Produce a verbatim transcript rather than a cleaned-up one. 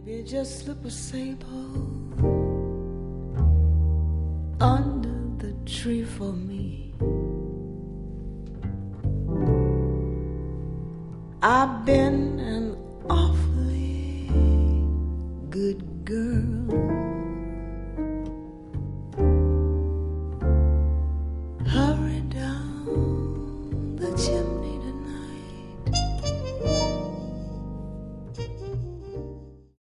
Baby, just slip a sable under the tree for me. I've been an awfully good girl.